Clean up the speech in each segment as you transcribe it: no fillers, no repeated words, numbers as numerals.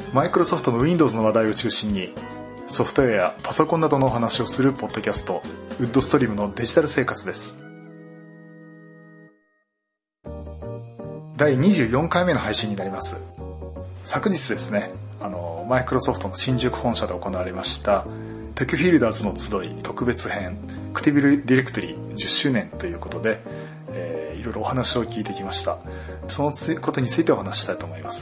マイクロソフトの Windows の話題を中心にソフトウェアやパソコンなどのお話をするポッドキャスト、ウッドストリームのデジタル生活です。第24回目の配信になります。昨日ですね、マイクロソフトの新宿本社で行われましたテックフィールダーズの集い特別編アクティブディレクトリ10周年ということで、いろいろお話を聞いてきました。そのことについてお話ししたいと思います。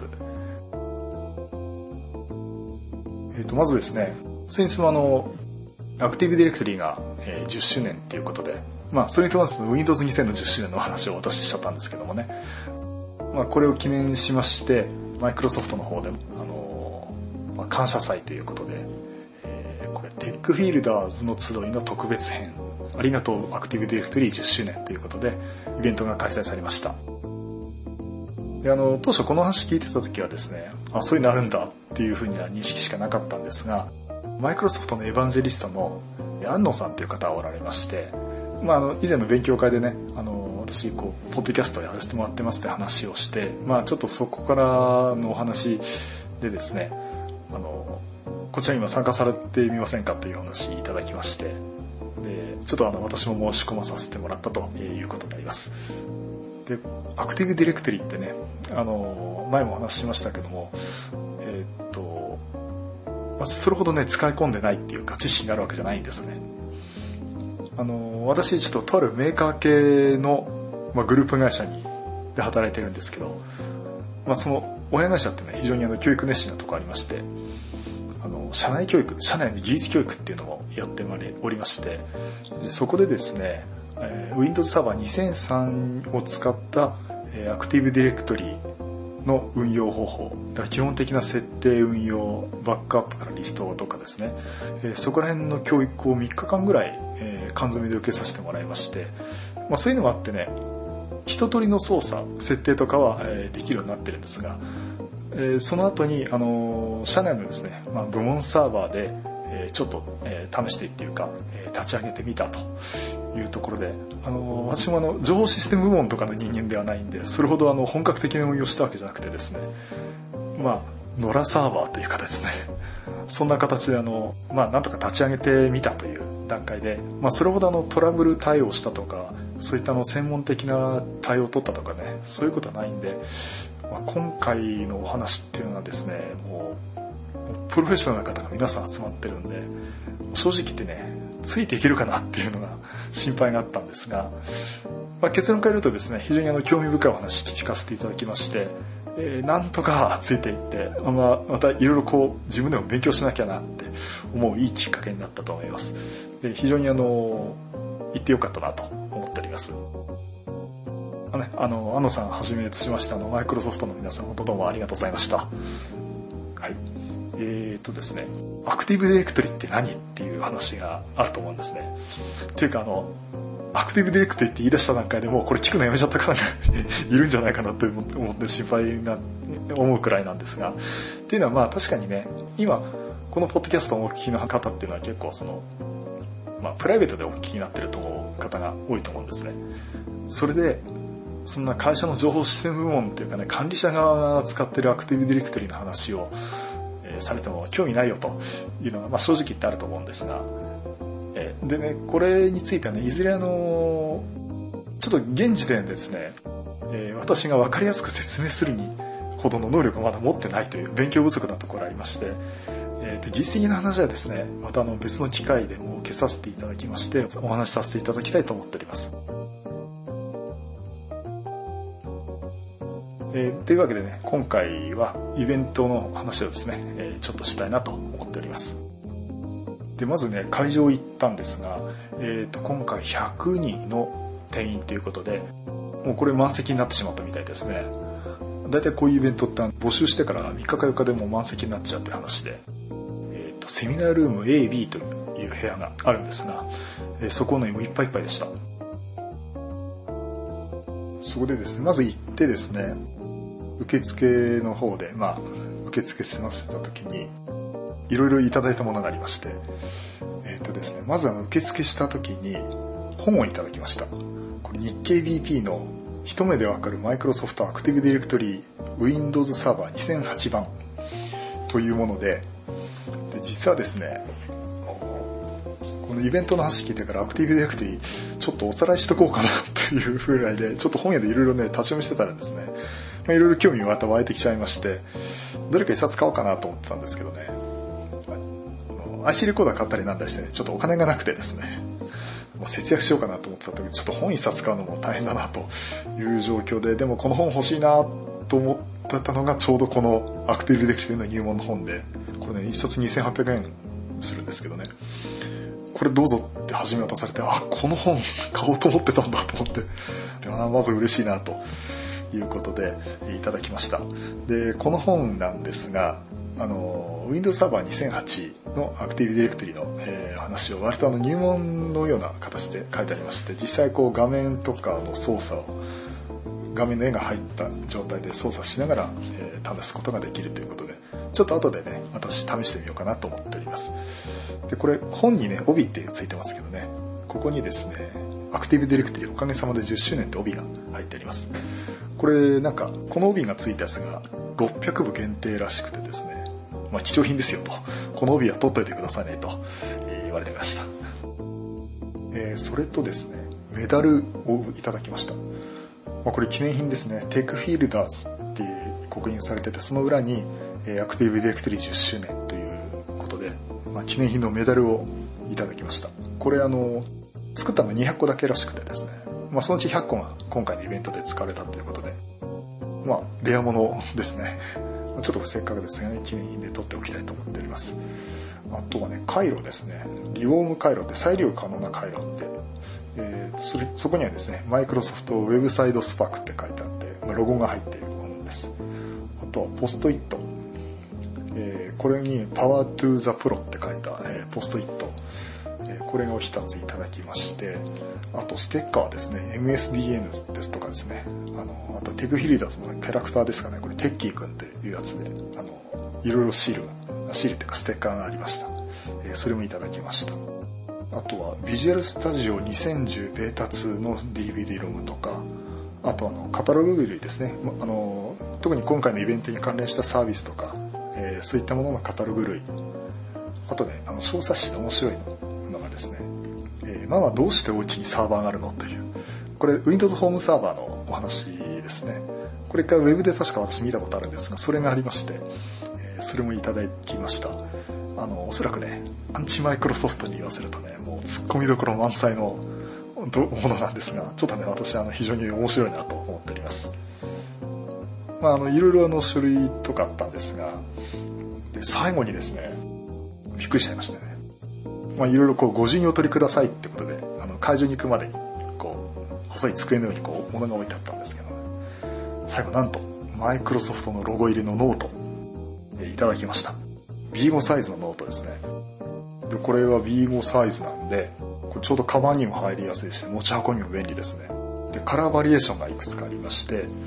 まずですね、先日もアクティブディレクトリが10周年ということで、それに伴って Windows 2000の10周年の話を私しちゃったんですけどもね、これを記念しましてマイクロソフトの方で感謝祭ということで、これテックフィールダーズの集いの特別編ありがとうアクティブディレクトリ10周年ということでイベントが開催されました。で当初この話聞いてた時はですね、そういうのあるんだっていうふうな認識しかなかったんですが、マイクロソフトのエヴァンジェリストの安野さんという方がおられまして、以前の勉強会でね、私ポッドキャストやらせてもらってますって話をして、ちょっとそこからのお話でですね、こちらに今参加されてみませんかというお話いただきまして、でちょっと私も申し込まさせてもらったということになります。でアクティブディレクトリってね、前もお話ししましたけども、それほどね使い込んでないっていうか知識があるわけじゃないんですね。私ちょっととあるメーカー系の、グループ会社で働いてるんですけど、その親会社ってね非常に教育熱心なところありまして、社内教育、社内の技術教育っていうのもやっておりまして、でそこでですね、Windows サーバー2003を使ったアクティブディレクトリの運用方法、だから基本的な設定運用、バックアップからリストとかですね、そこら辺の教育を3日間ぐらい、缶詰で受けさせてもらいまして、そういうのがあってね、一通りの操作設定とかは、できるようになってるんですが、その後に社内のですね、部門サーバーで、ちょっと、試してっていうか、立ち上げてみたというところで、私も情報システム部門とかの人間ではないんで、それほど本格的な運用したわけじゃなくてですね、ノラサーバーという形ですね、そんな形でなんとか立ち上げてみたという段階で、それほどトラブル対応したとか、そういった専門的な対応を取ったとかね、そういうことはないんで、今回のお話っていうのはですね、もうプロフェッショナルな方が皆さん集まってるんで、正直言ってねついていけるかなっていうのが心配があったんですが、結論から言うとですね、非常に興味深いお話聞かせていただきまして、なんとかついていって、またいろいろ自分でも勉強しなきゃなって思ういいきっかけになったと思います。で非常に行ってよかったなと思っております。安野さんはじめとしましてマイクロソフトの皆さん本当どうもありがとうございました。はい。ですね、アクティブディレクトリって何っていう話があると思うんですね。っていうかアクティブディレクトリって言い出した段階でもうこれ聞くのやめちゃった方がいるんじゃないかなと思って心配な思うくらいなんですが、っていうのは確かにね、今このポッドキャストをお聞きの方っていうのは結構プライベートでお聞きになってると思う方が多いと思うんですね。それでそんな会社の情報システム部門っていうかね、管理者側が使ってるアクティブディレクトリの話を、されても興味ないよというのが、正直言ってあると思うんですが、でね、これについてはね、いずれちょっと現時点でですね、私が分かりやすく説明するにほどの能力をまだ持ってないという勉強不足なところがありまして、技術的な話はですね、また別の機会でも受けさせていただきましてお話しさせていただきたいと思っております。というわけでね、今回はイベントの話をですね、ちょっとしたいなと思っております。でまずね、会場行ったんですが、今回100人の定員ということで、もうこれ満席になってしまったみたいですね。だいたいこういうイベントって募集してから3日か4日でもう満席になっちゃうという話で、セミナールーム A、B という部屋があるんですが、そこのもういっぱいいっぱいでした。そこでですね、まず行ってですね、受付の方で受付済ませた時にいろいろいただいたものがありまして、ですね、まず受付した時に本をいただきました。これ日経 BP の一目でわかるマイクロソフトアクティブディレクトリ Windows サーバー2008番とというもので、実はですね、このイベントの話聞いてからアクティブディレクトリちょっとおさらいしとこうかなっていうぐらいで、ちょっと本屋でいろいろね立ち読みしてたらですね、いろいろ興味また湧いてきちゃいまして、どれか一冊買おうかなと思ってたんですけどね、IC レコーダー買ったりなんだりしてね、ちょっとお金がなくてですね、節約しようかなと思ってた時、ちょっと本一冊買うのも大変だなという状況で、でもこの本欲しいなと思ってたのがちょうどこのアクティブディレクトリの入門の本で、これね一冊2800円するんですけどね、これどうぞって初め渡されて、この本買おうと思ってたんだと思って、でまず嬉しいなということでいただきました。でこの本なんですが、Windows Server 2008のアクティブディレクトリの、話を割と入門のような形で書いてありまして、実際こう画面とかの操作を画面の絵が入った状態で操作しながら、試すことができるということで、ちょっと後でね私試してみようかなと思っております。でこれ本にね帯ってついてますけどね、ここにですねアクティブディレクトリおかげさまで10周年って帯が入ってあります。これなんかこの帯がついたやつが600部限定らしくてですね、貴重品ですよと、この帯は取っといてくださいねと言われてました。それとですねメダルをいただきました。これ記念品ですね。テックフィールダーズって刻印されてて、その裏にアクティブディレクトリ10周年ということで、記念品のメダルをいただきました。これ作ったのが200個だけらしくてですね、そのうち100個が今回のイベントで使われたということで、レアものですね。ちょっとせっかくですね記念品で取っておきたいと思っております。あとはね回路ですね。リウォーム回路って再利用可能な回路って、そこにはですねマイクロソフトウェブサイドスパークって書いてあって、ロゴが入っているものです。あとはポストイット、これにパワートゥーザプロって書いた、ポストイット、これを一ついただきまして、あとステッカーですね、 MSDN ですとかですね、あとテクフィリダーズのキャラクターですかね、これテッキーくんっていうやつでいろいろシールっていうかステッカーがありました。それもいただきました。あとはビジュアルスタジオ2010ベータ2の DVD ロムとか、あとカタログ類ですね、特に今回のイベントに関連したサービスとか、そういったもののカタログ類、あとね小冊子の面白いのがですね、どうしてお家にサーバーがあるのという、これ Windows ホームサーバーのお話ですね。これ一回ウェブで確か私見たことあるんですが、それがありまして、それもいただきました。おそらくねアンチマイクロソフトに言わせるとね、もうツッコミどころ満載のものなんですが、ちょっとね私非常に面白いなと思っております。いろいろ書類とかあったんですが、で最後にですねびっくりしちゃいましたね。いろいろご順にお取りくださいってことで、会場に行くまでに細い机の上に物が置いてあったんですけど、最後なんとマイクロソフトのロゴ入りのノートいただきました。 B5 サイズのノートですね。でこれは B5 サイズなんで、これちょうどカバンにも入りやすいし持ち運びも便利ですね。でカラーバリエーションがいくつかありまして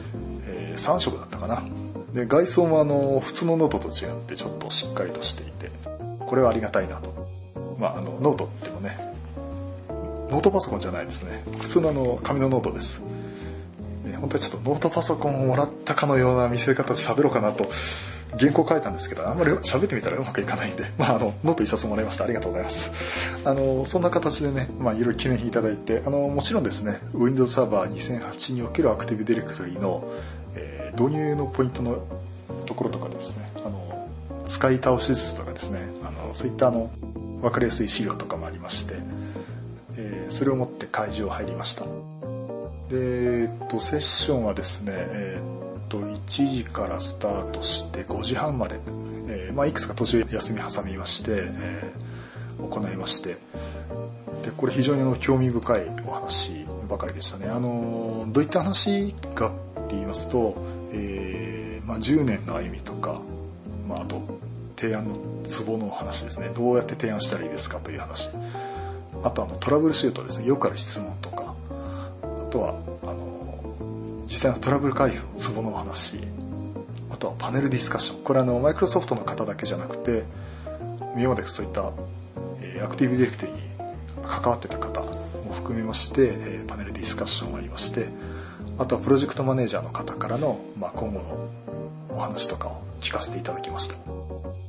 、3色だったかな。で外装も普通のノートと違ってちょっとしっかりとしていて、これはありがたいなと。ノートってもねノートパソコンじゃないですね、普通の紙のノートです。本当にちょっとノートパソコンをもらったかのような見せ方で喋ろうかなと原稿書いたんですけど、あんまり喋ってみたらうまくいかないんで、ノート一冊もらいました。ありがとうございます。そんな形でね、いろいろ記念品いただいて、もちろんですね Windows Server 2008におけるアクティブディレクトリの、導入のポイントのところとかですね、使い倒し術とかですね、そういった分かりやすい資料とかもありまして、それを持って会場入りました。でセッションはですね、1時からスタートして5時半まで、いくつか途中休み挟みまして、行いまして、でこれ非常に興味深いお話ばかりでしたね。どういった話かって言いますと、10年の歩みとか、あと提案のツボの話ですね。どうやって提案したらいいですかという話、あとトラブルシュートですね、よくある質問とか、あとは実際のトラブル回避のツボのお話、あとはパネルディスカッション、これマイクロソフトの方だけじゃなくて今までそういった、アクティブディレクトリに関わってた方も含めまして、パネルディスカッションがありまして、あとはプロジェクトマネージャーの方からの、今後のお話とかを聞かせていただきました。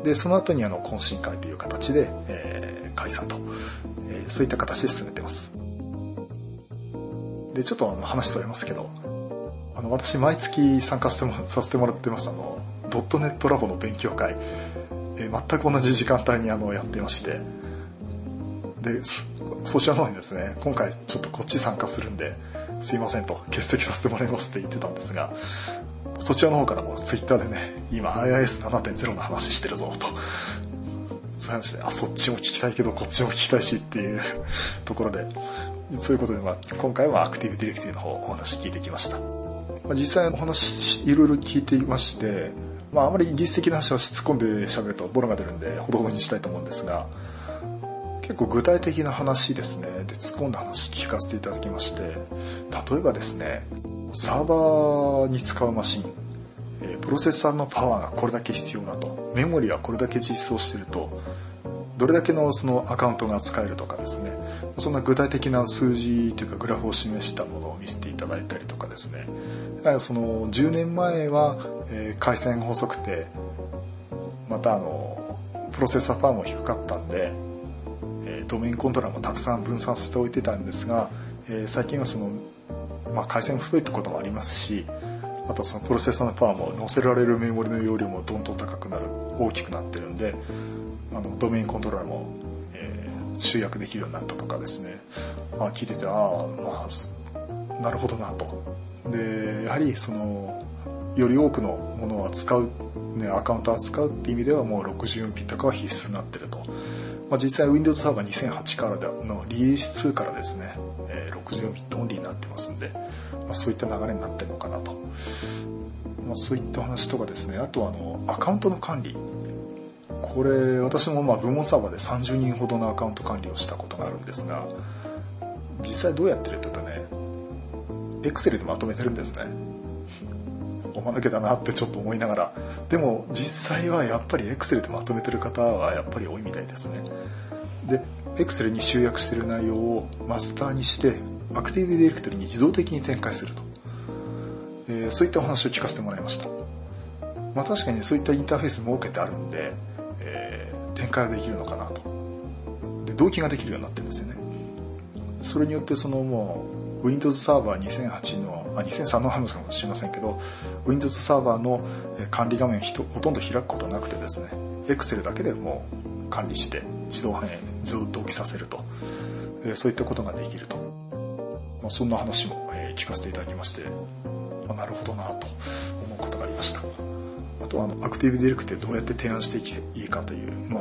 でその後に懇親会という形で、解散と、そういった形で進めてます。でちょっと話それますけど、私毎月参加させてもらってますドットネットラボの勉強会、全く同じ時間帯にやってまして、でそちらの方にですね、今回ちょっとこっち参加するんですいませんと欠席させてもらいますって言ってたんですが、そちらの方からもツイッターでね、今 IIS7.0 の話してるぞと、そういう話で、そっちも聞きたいけどこっちも聞きたいしっていうところで、そういうことで、今回はアクティブディレクティブの方お話聞いてきました。実際お話いろいろ聞いていまして、あまり技術的な話は突っ込んで喋るとボロが出るんでほどほどにしたいと思うんですが、結構具体的な話ですね、で突っ込んだ話聞かせていただきまして、例えばですね、サーバーに使うマシン、プロセッサーのパワーがこれだけ必要だと、メモリはこれだけ実装してると、どれだけのそのアカウントが使えるとかですね、そんな具体的な数字というかグラフを示したものを見せていただいたりとかですね、その10年前は回線が細くて、またプロセッサーパワーも低かったんで、ドメインコントローラーもたくさん分散させておいてたんですが、最近はその、回線が太いってこともありますし、あとそのプロセッサーのパワーも載せられるメモリの容量もどんどん高くなる、大きくなってるんで、ドメインコントローラーも、集約できるようになったとかですね、聞いててなるほどなと。でやはりそのより多くのものを扱う、アカウントを扱うっていう意味ではもう64ビット化は必須になってると。実際 Windows サーバー2008からのリリース2からですね、64ビットオンリーになってますんで、そういった流れになってるのかなと。そういった話とかですね、あとアカウントの管理、これ私も部門サーバーで30人ほどのアカウント管理をしたことがあるんですが、実際どうやってるというとね、Excel でまとめてるんですね。おまぬけだなってちょっと思いながら、でも実際はやっぱり Excel でまとめてる方はやっぱり多いみたいですね。で Excel に集約している内容をマスターにしてアクティブディレクトリに自動的に展開すると、そういったお話を聞かせてもらいました。確かにそういったインターフェース設けてあるんで、展開ができるのかなと。で同期ができるようになってるんですよね。それによってそのもう Windows サーバー2008の2003の話かもしれませんけど、 Windows サーバーの管理画面ほとんど開くことなくてですね、 Excel だけでもう管理して自動同期させると、そういったことができると、そんな話も聞かせていただきまして、なるほどなと思うことがありました。あとアクティブディレクトでどうやって提案していいかという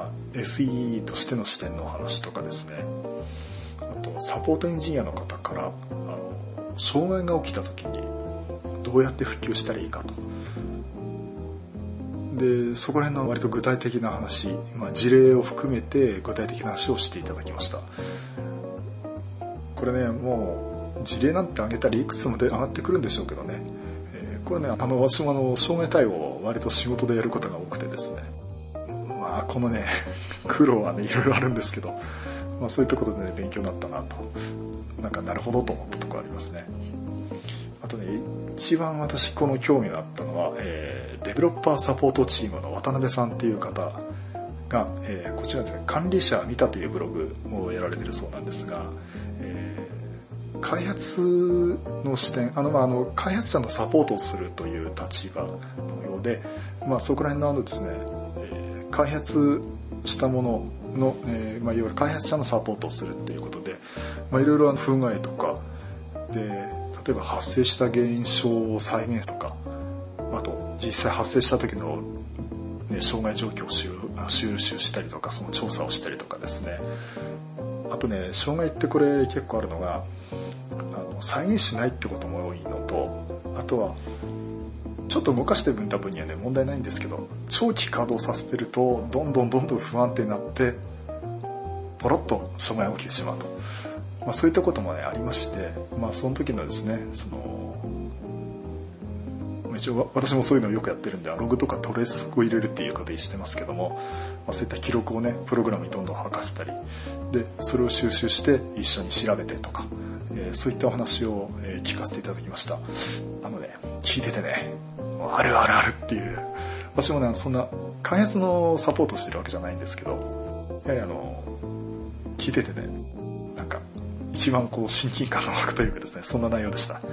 、SE としての視点のお話とかですね、あとサポートエンジニアの方から障害が起きた時にどうやって復旧したらいいかと。でそこら辺の割と具体的な話、事例を含めて具体的な話をしていただきました。これね、もう事例なんてあげたらいくつもで上がってくるんでしょうけどね、これね、私も障害対応を割と仕事でやることが多くてですね、このね苦労はねいろいろあるんですけど、そういったことでね勉強になったなと、なるほどと思ったところありますね。あとね、一番私この興味があったのは、デベロッパーサポートチームの渡辺さんっていう方が、こちらですね、管理者見たというブログをやられてるそうなんですが、開発の視点、開発者のサポートをするという立場のようで、そこら辺のですね、開発したものの、いわゆる開発者のサポートをするっていうことで、いろいろ不具合とかで、例えば発生した現象を再現とか、あと実際発生した時の、障害状況を収集したりとか、その調査をしたりとかですね。あとね、障害ってこれ結構あるのが、再現しないってことも多いのと、あとはちょっと動かしてる分多分にはね問題ないんですけど、長期稼働させてるとどんどん不安定になってポロッと障害が起きてしまうと、そういったこともねありまして、その時のですね、一応私もそういうのをよくやってるんで、ログとかトレースを入れるっていうことにしてますけども、そういった記録をねプログラムにどんどん吐かせたりで、それを収集して一緒に調べてとか、そういったお話を聞かせていただきました。聞いててね、あるあるあるっていう、私もねそんな開発のサポートしてるわけじゃないんですけど、やはり聞いててね、なんか一番こう親近感の湧くというかですね、そんな内容でした。はい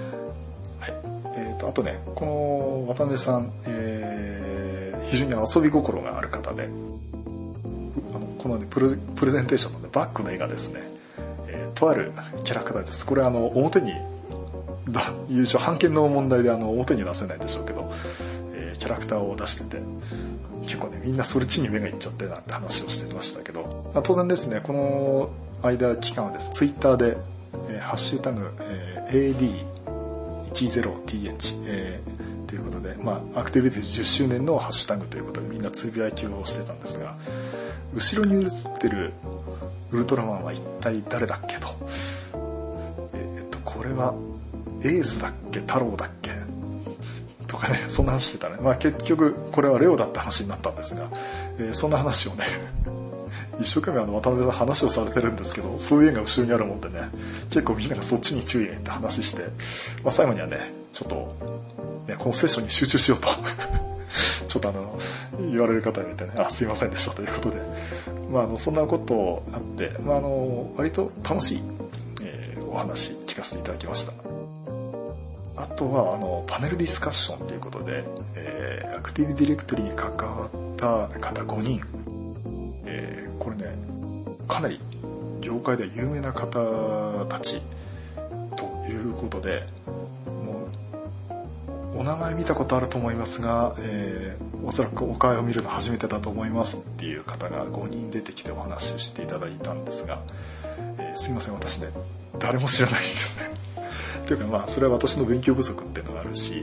。あとね、この渡辺さん、非常に遊び心がある方で、この、ね、プレゼンテーションの、ね、バックの絵がですね、とあるキャラクターです。これ表に優勝版権の問題で表に出せないんでしょうけど、キャラクターを出してて、結構ねみんなそれ地に目がいっちゃってなんて話をしてましたけど、当然ですね、この期間はですツイッターで、ハッシュタグ、AD10TH、ということで、アクティビティ10周年のハッシュタグということでみんなつぶやきをしてたんですが、後ろに映ってるウルトラマンは一体誰だっけと、これはエースだっけ太郎だっけとかね、そんな話してたね。結局これはレオだって話になったんですが、そんな話をね一生懸命渡辺さん話をされてるんですけど、そういう絵が後ろにあるもんでね、結構みんながそっちに注意って話して、最後にはねちょっと、ね、このセッションに集中しようとちょっと言われる方がいてね、すいませんでしたということで、そんなことあって、割と楽しい、お話聞かせていただきました。あとはパネルディスカッションということで、アクティブディレクトリに関わった方5人、これねかなり業界では有名な方たちということで、もうお名前見たことあると思いますが、おそらくお顔を見るの初めてだと思いますっていう方が5人出てきてお話をしていただいたんですが、すいません、私ね誰も知らないんですねというかそれは私の勉強不足っていうのがあるし、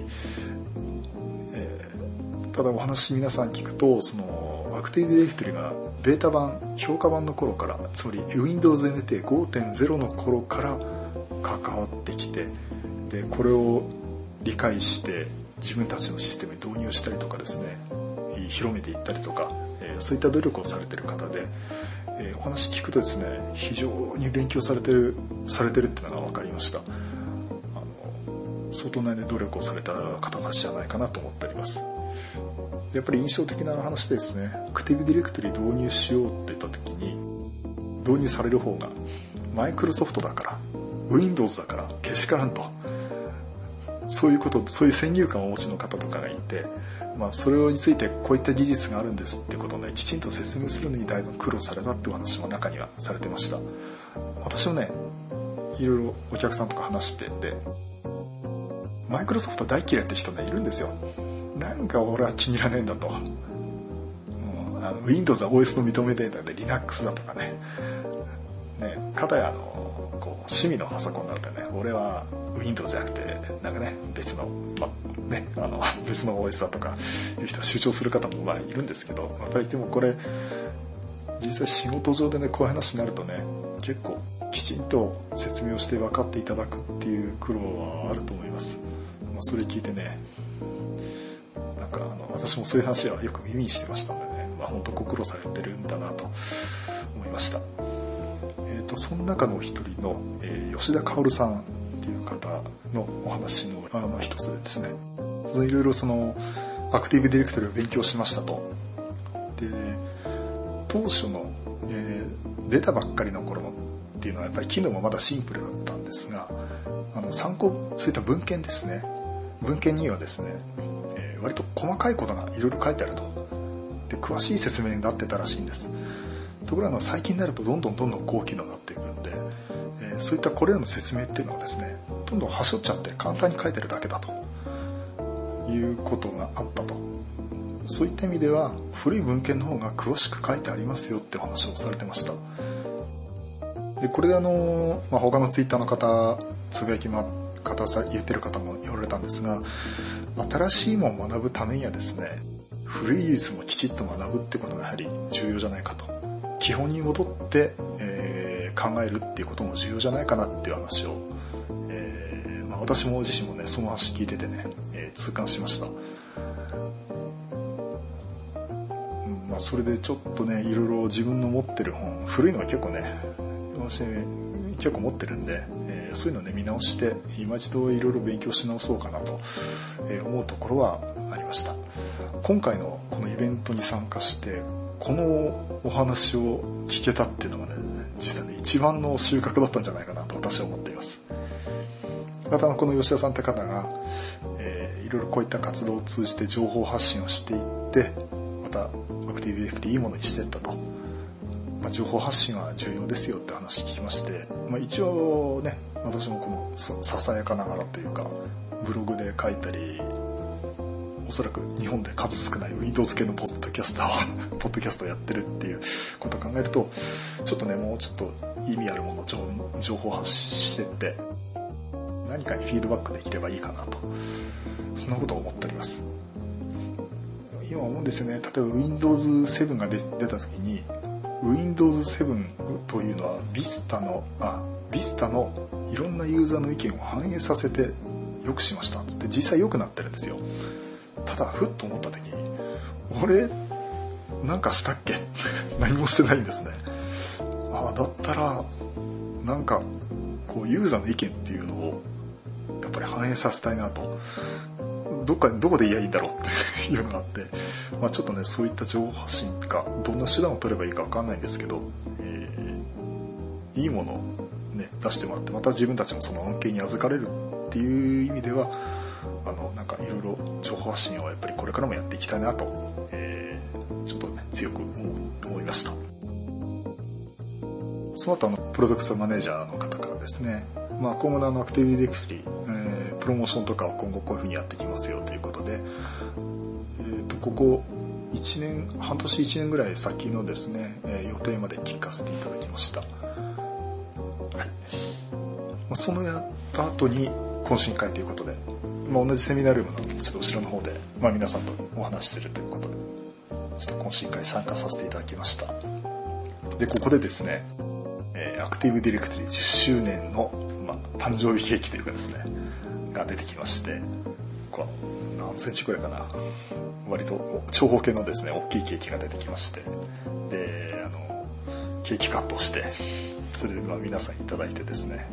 ただお話皆さん聞くと、そのアクティブディレクトリがベータ版評価版の頃から、つまり Windows NT 5.0 の頃から関わってきて、でこれを理解して自分たちのシステムに導入したりとかですね、広めていったりとか、そういった努力をされている方で、お話聞くとですね非常に勉強されてるっていうのが分かりました。相当な、努力をされた方たちじゃないかなと思っております。やっぱり印象的な話でですね、アクティブディレクトリ導入しようって言った時に、導入される方がマイクロソフトだから Windows だからけしからんと、そういう先入観をお持ちの方とかがいて、それについてこういった技術があるんですってことをねきちんと説明するのにだいぶ苦労されたっていう話も中にはされてました。私もねいろいろお客さんとか話してて、マイクロソフト大嫌いって人ねいるんですよ。なんか俺は気に入らねえんだと、Windows は OS の認めてんだけど Linux だとかね、片や趣味のパソコンなんてね、俺は Windows じゃなくてなんかね別の別の OS だとかいう人主張する方もいるんですけど、やっぱりでもこれ実際仕事上でねこういう話になるとね、結構きちんと説明をして分かっていただくっていう苦労はあると思います。それ聞いてね、なんか私もそういう話はよく耳にしてましたのでね、本当ご苦労されてるんだなと思いました。その中の一人の、吉田薫さんっていう方のお話の一つでですね、いろいろそのアクティブディレクトリを勉強しましたと。で当初の、出たばっかりの頃のっていうのはやっぱり機能もまだシンプルだったんですが、そういった文献ですね、文献にはですね、割と細かいことがいろいろ書いてあると。で詳しい説明になってたらしいんです。ところが最近になるとどんどん高機能になっていくので、そういったこれらの説明っていうのはですねどんどんはしょっちゃって簡単に書いてるだけだということがあったと。そういった意味では古い文献の方が詳しく書いてありますよってお話をされてました。でこれで他のツイッターの方つぶやき方言ってる方も言われたんですが、新しいものを学ぶためにはですね古い技術もきちっと学ぶってことがやはり重要じゃないかと。基本に戻って、考えるっていうことも重要じゃないかなっていう話を、私も自身もねその話聞いててね、痛感しました。それでちょっとねいろいろ自分の持ってる本、古いのは結構ね私結構持ってるんで、そういうのね見直して今一度いろいろ勉強し直そうかなと思うところはありました。 今回のこのイベントに参加してこのお話を聞けたっていうのがね、実際に一番の収穫だったんじゃないかなと私は思っています。またこの吉田さんって方が、いろいろこういった活動を通じて情報発信をしていって、またアクティブディレクトリいいものにしていったと、情報発信は重要ですよって話聞きまして、一応ね、私もこのささやかながらというかブログで書いたり、おそらく日本で数少ない Windows 系のポッドキャストをやってるっていうことを考えると、ちょっとね、もうちょっと意味あるもの情報発信してって何かにフィードバックできればいいかなと、そんなことを思っております。今思うんですよね。例えば Windows 7が出た時に Windows 7というのは Vista のいろんなユーザーの意見を反映させて良くしましたっつって、実際良くなってるんですよ。ただふっと思った時に、俺なんかしたっけ何もしてないんですね。だったらなんかこうユーザーの意見っていうのをやっぱり反映させたいなと、どこで言えばいいんだろうっていうのがあって、ちょっとね、そういった情報発信かどんな手段を取ればいいか分かんないんですけど、いいものをね出してもらって、また自分たちもその恩恵に預かれるっていう意味では、なんかいろいろ情報発信をやっぱりこれからもやっていきたいなと、ちょっとね強く思いました。その後プロダクトマネージャーの方からですね、今後のアクティブディレクトリ、プロモーションとかを今後こういうふうにやっていきますよということで、ここ半年1年ぐらい先のですね、予定まで聞かせていただきました。はい。そのやった後に懇親会ということで、同じセミナールームのちょっと後ろの方で、皆さんとお話しするということで、ちょっと懇親会参加させていただきました。で、ここでですね、アクティブディレクトリ10周年の、誕生日ケーキというかですねが出てきまして、これ何センチくらいかな、割と長方形のですね大きいケーキが出てきまして、でケーキカットしてそれで皆さんいただいてですね、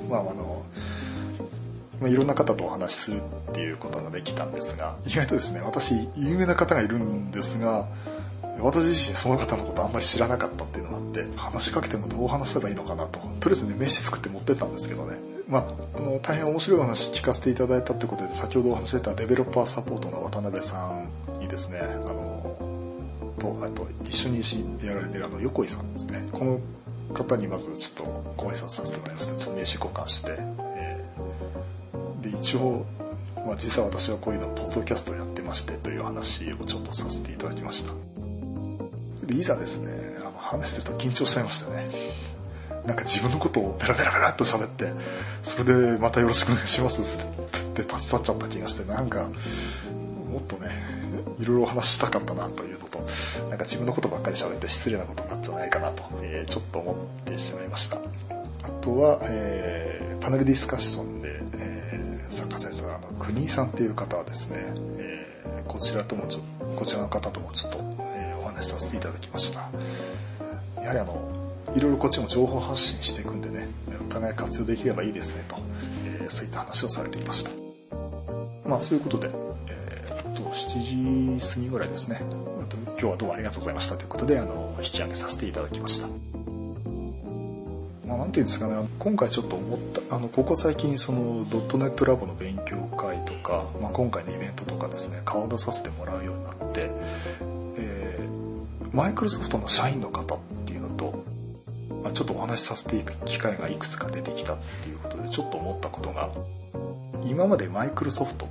いろんな方とお話しするっていうことができたんですが、意外とですね、私有名な方がいるんですが、私自身その方のことあんまり知らなかったっていうのがあって、話しかけてもどう話せばいいのかなと、とりあえずね名刺作って持ってったんですけどね、大変面白いお話聞かせていただいたってことで、先ほどお話ししてたデベロッパーサポートの渡辺さんにですね、あと一緒にやられてる横井さんですね、この方にまずちょっとご挨拶させてもらいました。ちょっと名刺交換して、で一応、実際私はこういうのポッドキャストをやってましてという話をちょっとさせていただきました。でいざですね、話すると緊張しちゃいましたね。なんか自分のことをベラベラベラっと喋って、それでまたよろしくお願いしますって立ち去っちゃった気がして、なんかもっとねいろいろお話したかったなというのと、なんか自分のことばっかり喋って失礼なことになっちゃないかなと、ちょっと思ってしまいました。あとは、パネルディスカッションで、参加された国井さんっていう方はですね、こちらの方ともちょっと、お話しさせていただきました。やはりいろいろこっちも情報発信していくんでね、お互い活用できればいいですねと、そういった話をされていました。そういうことで、7時過ぎぐらいですね、今日はどうもありがとうございましたということで引き上げさせていただきました。なんていうんですかね、今回ちょっと思ったここ最近そのドットネットラボの勉強会とか、今回のイベントとかですね、顔を出させてもらうようになって、マイクロソフトの社員の方っていうのと、ちょっとお話しさせていく機会がいくつか出てきたっていうことで、ちょっと思ったことが、今までマイクロソフトって、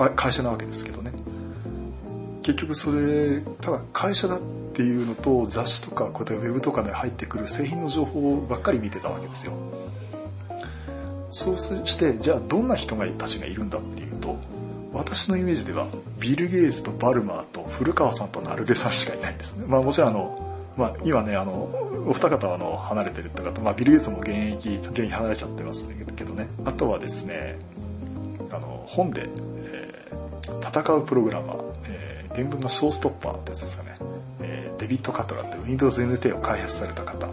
会社なわけですけどね、結局それただ会社だっていうのと、雑誌とかこうやってウェブとかで入ってくる製品の情報ばっかり見てたわけですよ。そうしてじゃあどんな人たちがいるんだっていうと、私のイメージではビル・ゲイツとバルマーと古川さんとナルゲさんしかいないんですね。もちろん今ねお二方は離れてるって方、ビル・ゲイツも現役離れちゃってますけどね。あとはですね、本で、戦うプログラマー、原文のショーストッパーってやつですかね、デビッド・カトラって Windows NT を開発された方、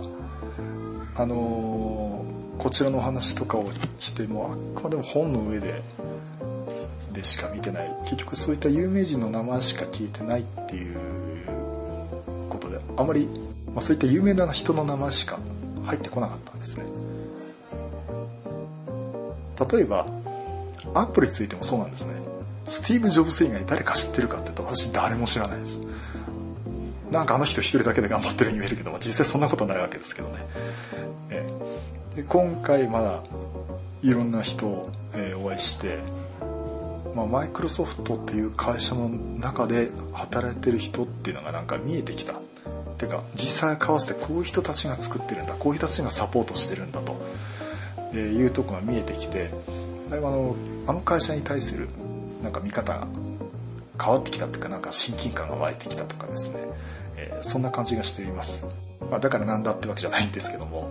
こちらのお話とかをしても、あくまでも本の上ででしか見てない、結局そういった有名人の名前しか聞いてないっていうことで、あまり、そういった有名な人の名前しか入ってこなかったんですね。例えばアップルについてもそうなんですね。スティーブ・ジョブズ以外誰か知ってるかって言うと、私誰も知らないです。なんかあの人一人だけで頑張ってるように見えるけど、実際そんなことないわけですけどね。で今回まだいろんな人を、お会いして、マイクロソフトっていう会社の中で働いてる人っていうのがなんか見えてきた。てか実際交わせてこういう人たちが作ってるんだ、こういう人たちがサポートしてるんだというところが見えてきて、だいぶあの会社に対するなんか見方が変わってきたというか、なんか親近感が湧いてきたとかですね、そんな感じがしています。だからなんだってわけじゃないんですけども、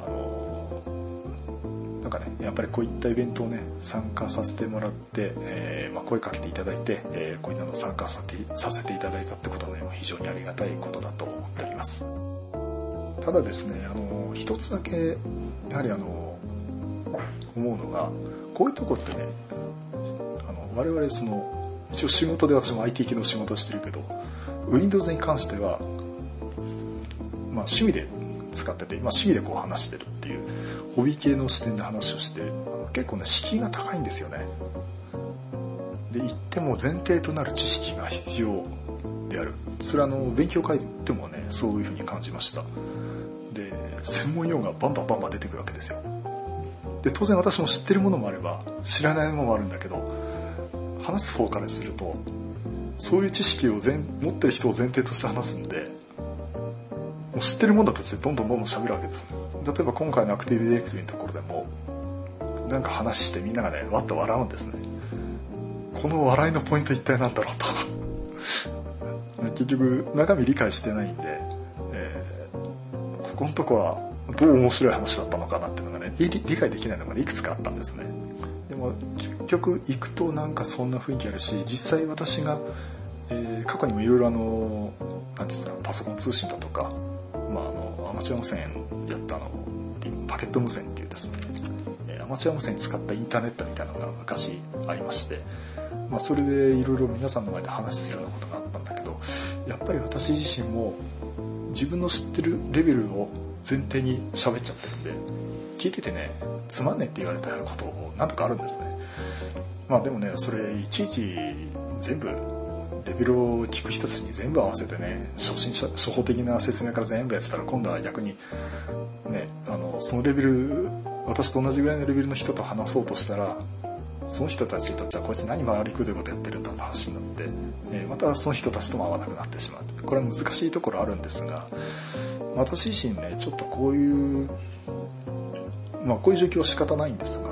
なんかね、やっぱりこういったイベントをね参加させてもらって、声かけていただいて、こういったのを参加させていただいたってことはね、非常にありがたいことだと思っております。ただですね、一つだけやはり思うのが、こういうとこってね、我々一応仕事で、私も IT 系の仕事をしてるけど Windows に関しては、趣味で使ってて、趣味でこう話してるっていうホビー系の視点で話をして、結構ね敷居が高いんですよね。で言っても前提となる知識が必要である。それは勉強会でもねそういうふうに感じました。で専門用語がバンバン出てくるわけですよ。で当然私も知ってるものもあれば知らないものもあるんだけど、話す方からするとそういう知識を持ってる人を前提として話すんで、もう知ってるものだとしてどんどん喋るわけです。例えば今回のアクティブディレクトリのところでもなんか話してみんながねわっと笑うんですね。この笑いのポイント一体なんだろうと結局中身理解してないんで、ここのとこはどう面白い話だったのかなっていうのがね理解できないのがいくつかあったんですね。でも結局行くとなんかそんな雰囲気あるし、実際私が、過去にもいろいろなんていうんですか、パソコン通信だとか、アマチュア無線やったパケット無線っていうですね、アマチュア無線使ったインターネットみたいなのが昔ありまして、それでいろいろ皆さんの前で話するようなことがあったんだけど、やっぱり私自身も自分の知ってるレベルを前提に喋っちゃってるんで、聞いててねつまんねえって言われたことを何とかあるんですね。でもね、それいちいち全部レベルを聞く人たちに全部合わせてね、初歩的な説明から全部やってたら、今度は逆にね、そのレベル、私と同じぐらいのレベルの人と話そうとしたら、その人たちにとってはこいつ何回りくどいことやってるんだって話になって、またその人たちとも合わなくなってしまう。これは難しいところあるんですが、私自身ねちょっとこういうこういう状況は仕方ないんですが、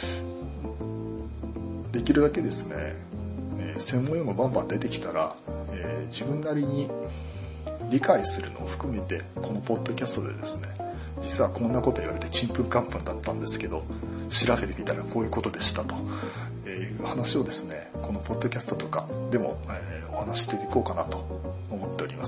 できるだけですね、専門用語バンバン出てきたら、自分なりに理解するのを含めて、このポッドキャストでですね、実はこんなこと言われてちんぷんかんぷんだったんですけど、調べてみたらこういうことでしたという話をですね、このポッドキャストとかでも、お話していこうかなと思っております。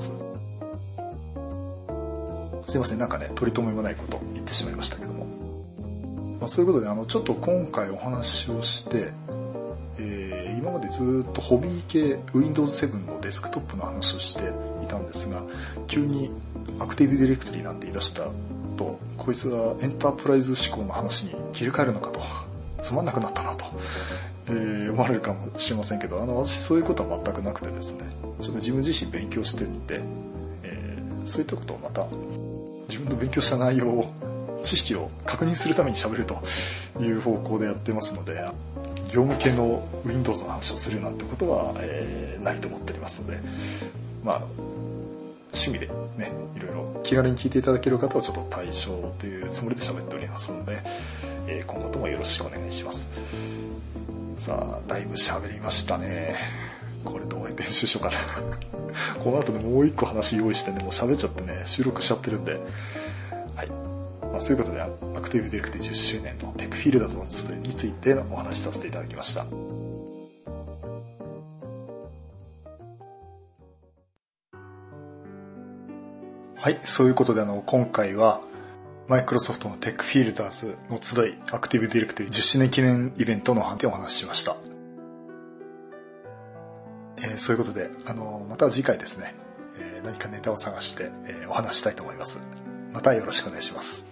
すいません、なんかね取り留めもないこと言ってしまいましたけども、そういうことでちょっと今回お話をして、今までずっとホビー系 Windows 7のデスクトップの話をしていたんですが、急にアクティブディレクトリなんて言い出したと、こいつはエンタープライズ思考の話に切り替えるのかと、つまんなくなったなと、思われるかもしれませんけど、私そういうことは全くなくてですね、ちょっと自分自身勉強していって、そういったことをまた自分の勉強した内容を、知識を確認するために喋るという方向でやってますので、業務系の Windows の話をするなんてことは、ないと思っておりますので、趣味でね、いろいろ気軽に聞いていただける方はちょっと対象というつもりで喋っておりますので、今後ともよろしくお願いします。さあ、だいぶ喋りましたね。これどうやって編集しようかなこの後ねもう一個話用意してね、もう喋っちゃってね、収録しちゃってるんで、はい、そういうことでアクティブディレクト10周年のテックフィールダーズの集いについてのお話しさせていただきました。はい、そういうことで今回はマイクロソフトのテックフィールダーズの集いアクティブディレクト10周年記念イベントの判定をお話ししました。 そういうことで、また次回ですね、何かネタを探して、お話したいと思います。またよろしくお願いします。